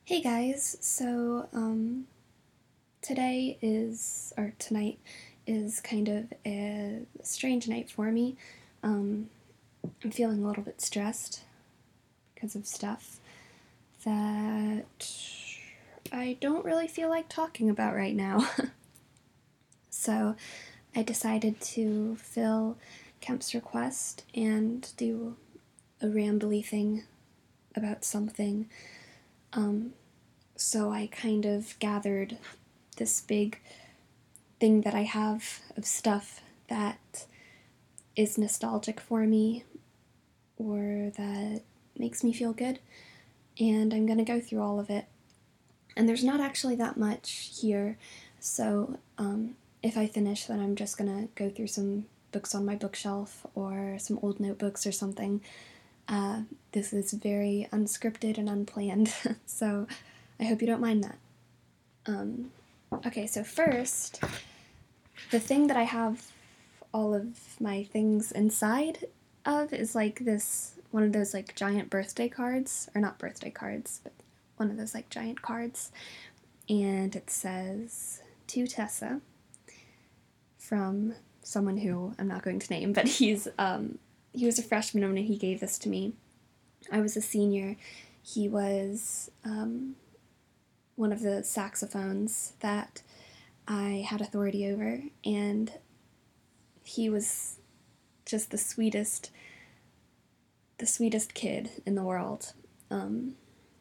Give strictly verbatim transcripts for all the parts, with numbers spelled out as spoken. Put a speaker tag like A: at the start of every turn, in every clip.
A: Hey guys, so um, today is, or tonight is kind of a strange night for me. Um, I'm feeling a little bit stressed because of stuff that I don't really feel like talking about right now. So I decided to fill Kemp's request and do a rambly thing about something. Um, so I kind of gathered this big thing that I have of stuff that is nostalgic for me or that makes me feel good, and I'm gonna go through all of it. And there's not actually that much here, so um, if I finish, then I'm just gonna go through some books on my bookshelf or some old notebooks or something. Uh, this is very unscripted and unplanned, so I hope you don't mind that. Um, okay, so first, the thing that I have all of my things inside of is like this one of those like giant birthday cards, or not birthday cards, but one of those like giant cards, and it says to Tessa from someone who I'm not going to name, but he's um he was a freshman when he gave this to me. I was a senior. He was um, one of the saxophones that I had authority over, and he was just the sweetest, the sweetest kid in the world. Um,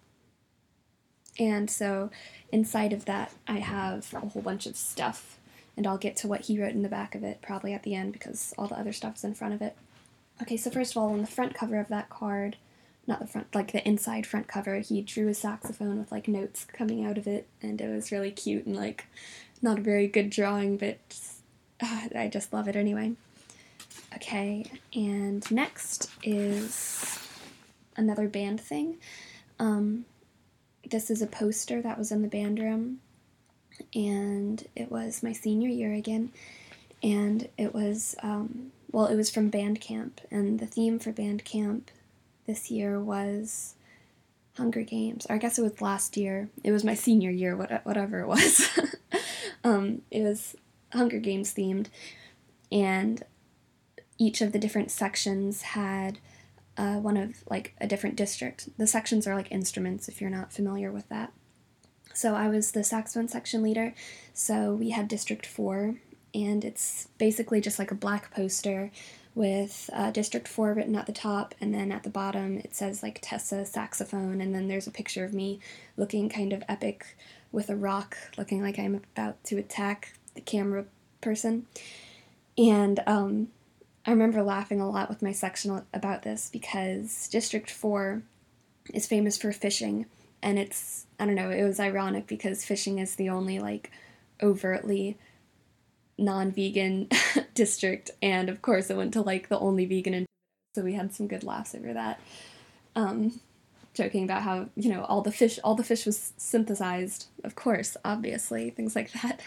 A: and so inside of that, I have a whole bunch of stuff, and I'll get to what he wrote in the back of it probably at the end because all the other stuff's in front of it. Okay, so first of all, on the front cover of that card, not the front, like the inside front cover, he drew a saxophone with like notes coming out of it, and it was really cute and like not a very good drawing, but uh, I just love it anyway. Okay, and next is another band thing. Um, this is a poster that was in the band room, and it was my senior year again, and it was, um, well, it was from band camp, and the theme for band camp this year was Hunger Games, or I guess it was last year. It was my senior year, whatever it was. um, it was Hunger Games themed, and each of the different sections had uh, one of like a different district. The sections are like instruments if you're not familiar with that. So I was the saxophone section leader, so we had District four, and it's basically just like a black poster with uh, District four written at the top, and then at the bottom it says like Tessa saxophone, and then there's a picture of me looking kind of epic with a rock, looking like I'm about to attack the camera person. And um, I remember laughing a lot with my section about this because District four is famous for fishing, and it's, I don't know, it was ironic because fishing is the only like overtly non-vegan district, and of course it went to like the only vegan in, so we had some good laughs over that. Um, joking about how, you know, all the fish all the fish was synthesized, of course, obviously, things like that.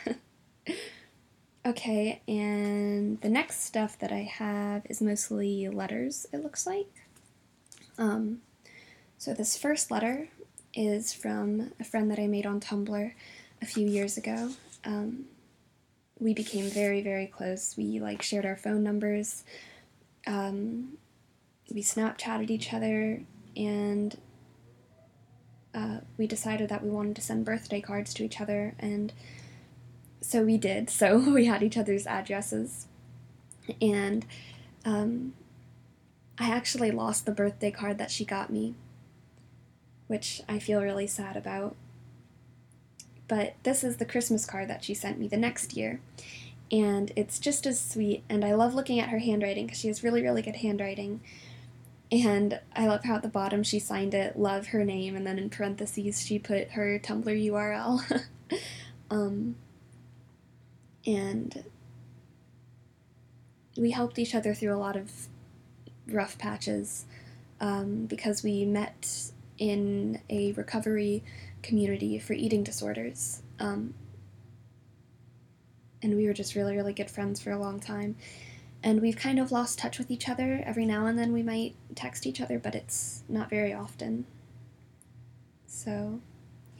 A: Okay, and the next stuff that I have is mostly letters, it looks like. Um, so this first letter is from a friend that I made on Tumblr a few years ago. Um, we became very, very close. We like shared our phone numbers. Um, we Snapchatted each other, and uh, we decided that we wanted to send birthday cards to each other, and so we did. So we had each other's addresses, and um, I actually lost the birthday card that she got me, which I feel really sad about. But this is the Christmas card that she sent me the next year, and it's just as sweet, and I love looking at her handwriting because she has really, really good handwriting. And I love how at the bottom she signed it, love her name, and then in parentheses she put her Tumblr U R L. um, and we helped each other through a lot of rough patches um, because we met in a recovery community for eating disorders. Um, and we were just really, really good friends for a long time. And we've kind of lost touch with each other. Every now and then we might text each other, but it's not very often. So,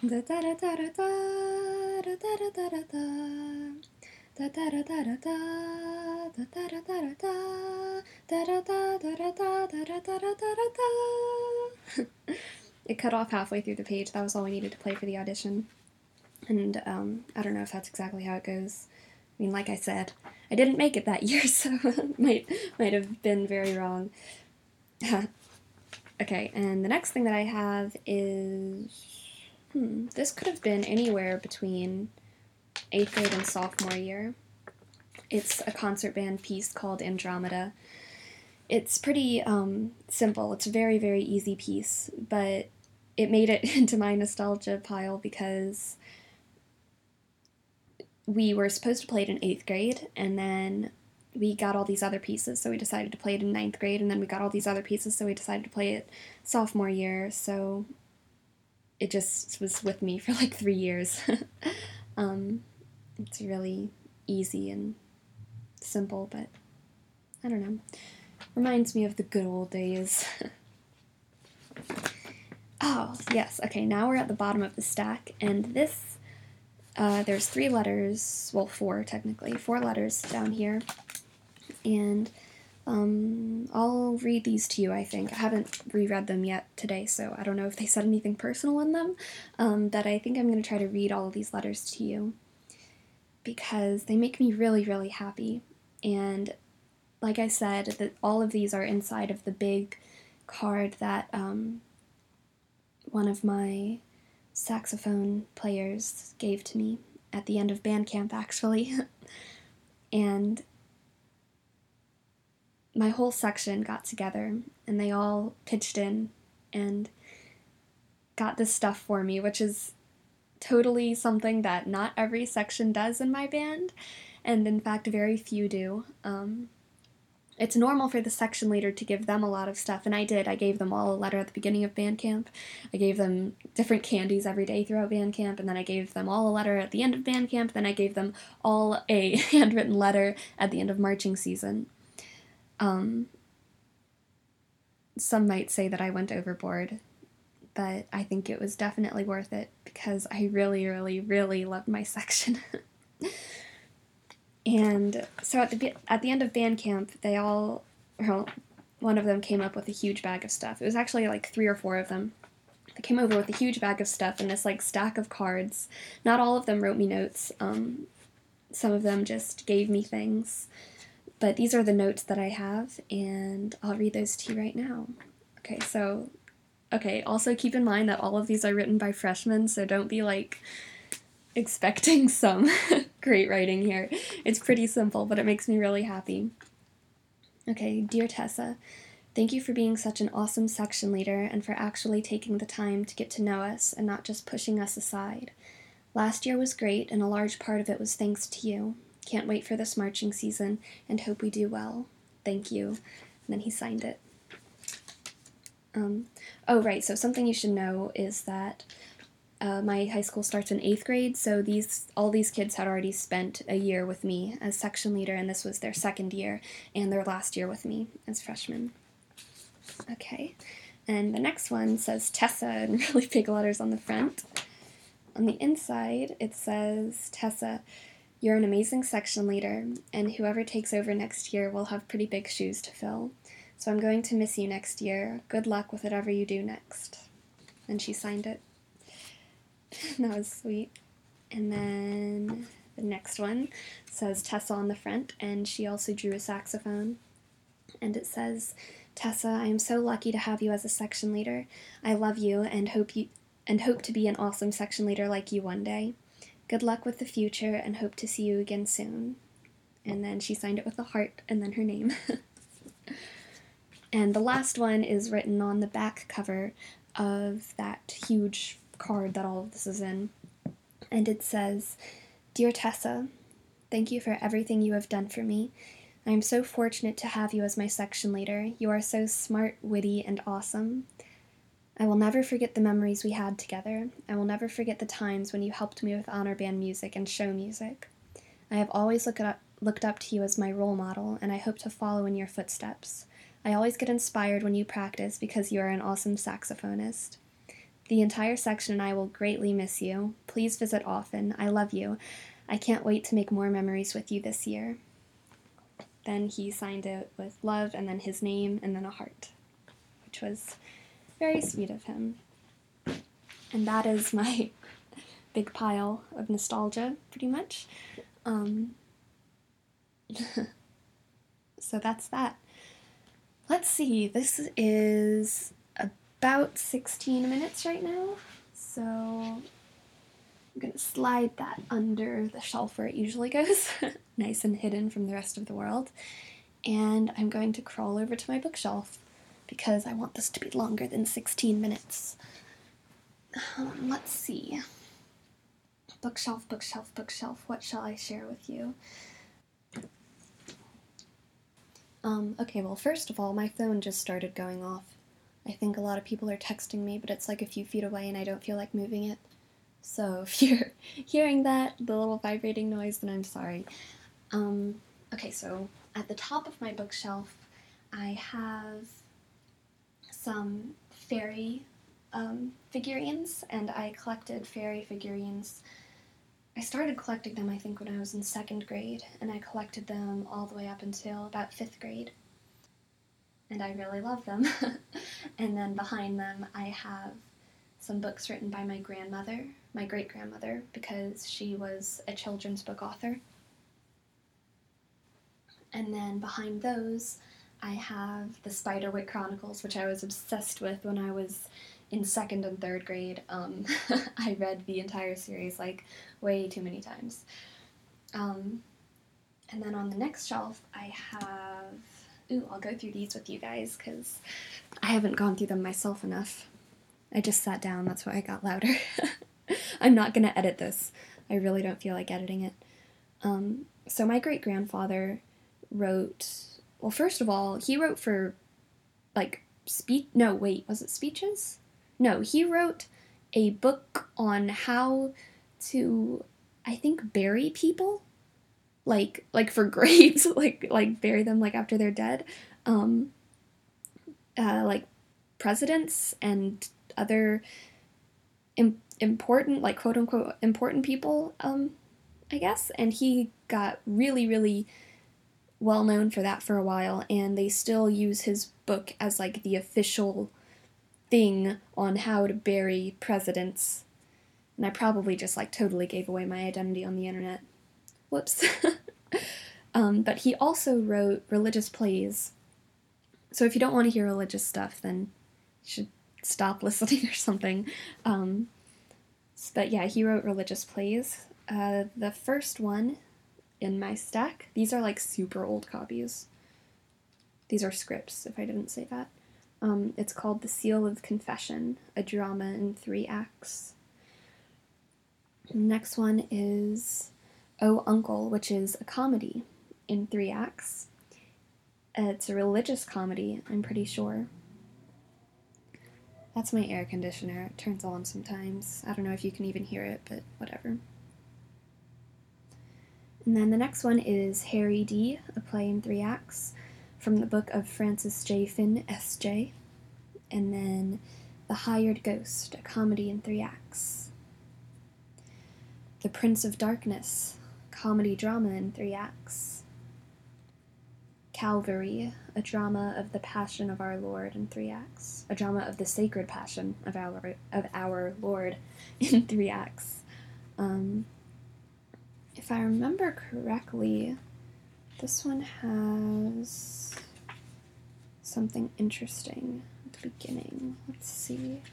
A: Da da da da da da da da da da da. Da da da da da da da da da da da da da da da da da da da. It cut off halfway through the page. That was all we needed to play for the audition. And um, I don't know if that's exactly how it goes. I mean, like I said, I didn't make it that year, so might might have been very wrong. Okay, and the next thing that I have is hmm, this could have been anywhere between eighth grade and sophomore year. It's a concert band piece called Andromeda. It's pretty um, simple. It's a very, very easy piece, but it made it into my nostalgia pile because we were supposed to play it in eighth grade, and then we got all these other pieces, so we decided to play it in ninth grade, and then we got all these other pieces, so we decided to play it sophomore year, so it just was with me for like three years. um, it's really easy and simple, but I don't know. Reminds me of the good old days. Oh, yes, okay, now we're at the bottom of the stack, and this, uh, there's three letters, well, four technically, four letters down here, and um, I'll read these to you, I think. I haven't reread them yet today, so I don't know if they said anything personal in them, um, but I think I'm going to try to read all of these letters to you, because they make me really, really happy, and like I said, that all of these are inside of the big card that um, one of my saxophone players gave to me at the end of band camp, actually. And my whole section got together, and they all pitched in and got this stuff for me, which is totally something that not every section does in my band, and in fact very few do. Um, It's normal for the section leader to give them a lot of stuff, and I did. I gave them all a letter at the beginning of band camp. I gave them different candies every day throughout band camp, and then I gave them all a letter at the end of band camp, then I gave them all a handwritten letter at the end of marching season. Um, some might say that I went overboard, but I think it was definitely worth it because I really, really, really loved my section. And so at the at the end of band camp, they all, well, one of them came up with a huge bag of stuff. It was actually like three or four of them. They came over with a huge bag of stuff and this like stack of cards. Not all of them wrote me notes. Um, some of them just gave me things. But these are the notes that I have, and I'll read those to you right now. Okay, so, okay, also keep in mind that all of these are written by freshmen, so don't be like expecting some great writing here. It's pretty simple, but it makes me really happy. Okay, dear Tessa, thank you for being such an awesome section leader and for actually taking the time to get to know us and not just pushing us aside. Last year was great, and a large part of it was thanks to you. Can't wait for this marching season and hope we do well. Thank you. And then he signed it. Um, oh, right, so something you should know is that Uh, my high school starts in eighth grade, so these all these kids had already spent a year with me as section leader, and this was their second year and their last year with me as freshmen. Okay, and the next one says Tessa in really big letters on the front. On the inside, it says, Tessa, you're an amazing section leader, and whoever takes over next year will have pretty big shoes to fill. So I'm going to miss you next year. Good luck with whatever you do next. And she signed it. That was sweet. And then the next one says Tessa on the front, and she also drew a saxophone. And it says, Tessa, I am so lucky to have you as a section leader. I love you and hope you and hope to be an awesome section leader like you one day. Good luck with the future and hope to see you again soon. And then she signed it with a heart and then her name. And the last one is written on the back cover of that huge card that all of this is in, and it says, Dear Tessa, thank you for everything you have done for me. I am so fortunate to have you as my section leader. You are so smart, witty, and awesome. I will never forget the memories we had together. I will never forget the times when you helped me with honor band music and show music. I have always looked up, looked up to you as my role model, and I hope to follow in your footsteps. I always get inspired when you practice because you are an awesome saxophonist. The entire section and I will greatly miss you. Please visit often. I love you. I can't wait to make more memories with you this year. Then he signed it with love and then his name and then a heart, which was very sweet of him. And that is my big pile of nostalgia, pretty much. Um, so that's that. Let's see, this is about sixteen minutes right now, so I'm gonna slide that under the shelf where it usually goes, nice and hidden from the rest of the world, and I'm going to crawl over to my bookshelf because I want this to be longer than sixteen minutes. Um, let's see. Bookshelf, bookshelf, bookshelf, what shall I share with you? Um, okay, well, first of all, my phone just started going off. I think a lot of people are texting me, but it's like a few feet away and I don't feel like moving it. So if you're hearing that, the little vibrating noise, then I'm sorry. Um, okay, so at the top of my bookshelf, I have some fairy um, figurines, and I collected fairy figurines. I started collecting them, I think, when I was in second grade, and I collected them all the way up until about fifth grade. And I really love them. And then behind them, I have some books written by my grandmother, my great-grandmother, because she was a children's book author. And then behind those, I have the Spiderwick Chronicles, which I was obsessed with when I was in second and third grade. Um, I read the entire series, like, way too many times. Um, and then on the next shelf, I have... Ooh, I'll go through these with you guys, because I haven't gone through them myself enough. I just sat down, that's why I got louder. I'm not going to edit this. I really don't feel like editing it. Um, so my great-grandfather wrote... Well, first of all, he wrote for, like, speech... No, wait, was it speeches? No, he wrote a book on how to, I think, bury people, like like for graves, like like bury them like after they're dead, um, uh, like presidents and other im- important, like quote unquote important people, um, I guess. And he got really really well known for that for a while, and they still use his book as like the official thing on how to bury presidents. And I probably just like totally gave away my identity on the internet. Whoops. um, but he also wrote religious plays. So if you don't want to hear religious stuff, then you should stop listening or something. Um, but yeah, he wrote religious plays. Uh, the first one in my stack, these are like super old copies. These are scripts, if I didn't say that. Um, it's called The Seal of Confession, a drama in three acts. The next one is Oh Uncle, which is a comedy in three acts. Uh, it's a religious comedy, I'm pretty sure. That's my air conditioner. It turns on sometimes. I don't know if you can even hear it, but whatever. And then the next one is Harry D., a play in three acts, from the book of Francis J. Finn, S J. And then The Hired Ghost, a comedy in three acts. The Prince of Darkness, comedy drama in three acts. Calvary, a drama of the Passion of our Lord in three acts. A drama of the Sacred Passion of our of our Lord in three acts. Um, if I remember correctly, this one has something interesting at the beginning. Let's see.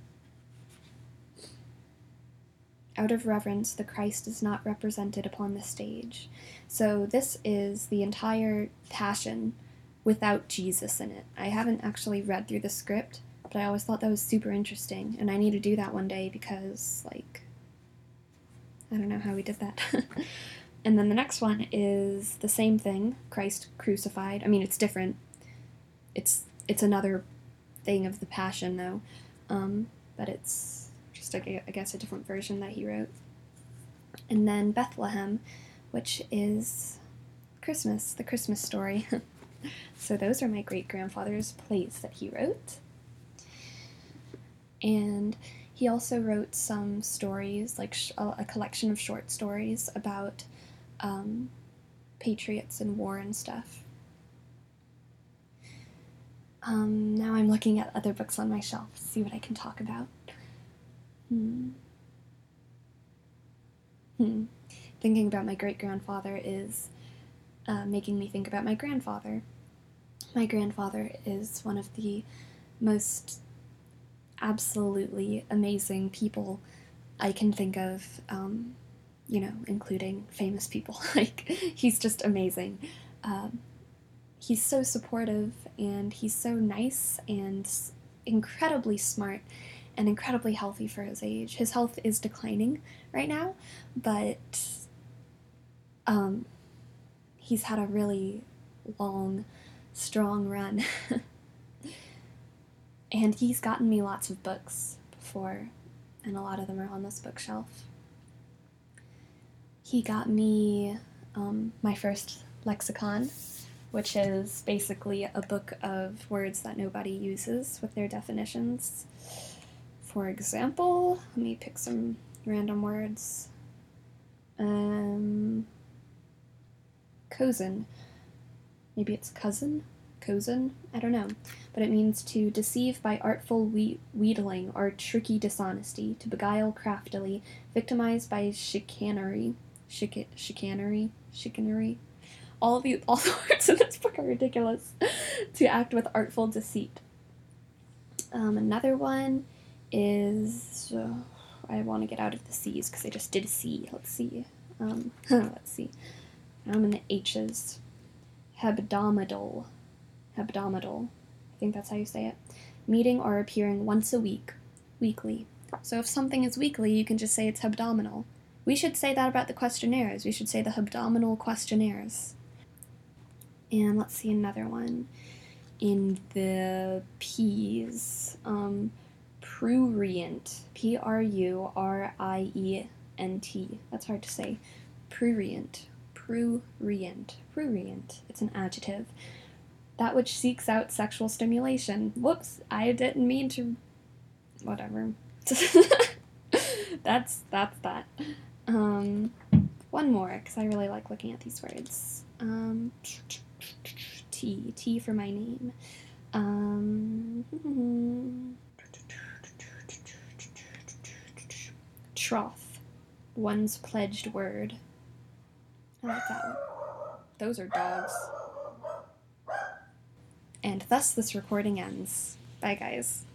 A: Out of reverence, the Christ is not represented upon the stage. So this is the entire Passion without Jesus in it. I haven't actually read through the script, but I always thought that was super interesting, and I need to do that one day because, like, I don't know how we did that. And then the next one is the same thing, Christ crucified. I mean, it's different. It's it's another thing of the Passion, though, um, but it's just, I guess, a different version that he wrote. And then Bethlehem, which is Christmas, the Christmas story. So those are my great-grandfather's plays that he wrote. And He also wrote some stories, like sh- a, a collection of short stories about um, patriots and war and stuff. Um, now I'm looking at other books on my shelf to see what I can talk about. Hmm. Hmm. Thinking about my great-grandfather is uh, making me think about my grandfather. My grandfather is one of the most absolutely amazing people I can think of, um, you know, including famous people. Like, he's just amazing. Um, he's so supportive, and he's so nice and incredibly smart and incredibly healthy for his age. His health is declining right now, but um, he's had a really long, strong run. And he's gotten me lots of books before, and a lot of them are on this bookshelf. He got me um, my first lexicon, which is basically a book of words that nobody uses with their definitions. For example, let me pick some random words. Um, cozen. Maybe it's cousin? Cozen? I don't know. But it means to deceive by artful whe- wheedling or tricky dishonesty, to beguile craftily, victimize by chicanery. Chic- chicanery? Chicanery? All of the all the words in this book are ridiculous. To act with artful deceit. Um, another one is uh, I want to get out of the C's because I just did a C. Let's see. Um, let's see. I'm in the H's. Hebdomadal. Hebdomadal. I think that's how you say it. Meeting or appearing once a week. Weekly. So if something is weekly, you can just say it's hebdomadal. We should say that about the questionnaires. We should say the hebdomadal questionnaires. And let's see another one. In the P's. Um, prurient. P R U R I E N T. That's hard to say. Prurient. Prurient. Prurient. It's an adjective. That which seeks out sexual stimulation. Whoops, I didn't mean to. Whatever. that's that's that. Um, one more, because I really like looking at these words. Um, T. T for my name. Um, troth. One's pledged word. I like that one. Those are dogs. And thus this recording ends. Bye, guys.